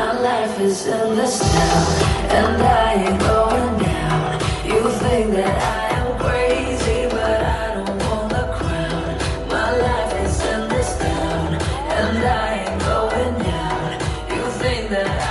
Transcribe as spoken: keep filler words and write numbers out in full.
My life is in this town, and I ain't going down. You think that I am crazy, but I don't want the crown. My life is in this town, and I ain't going down. You think that I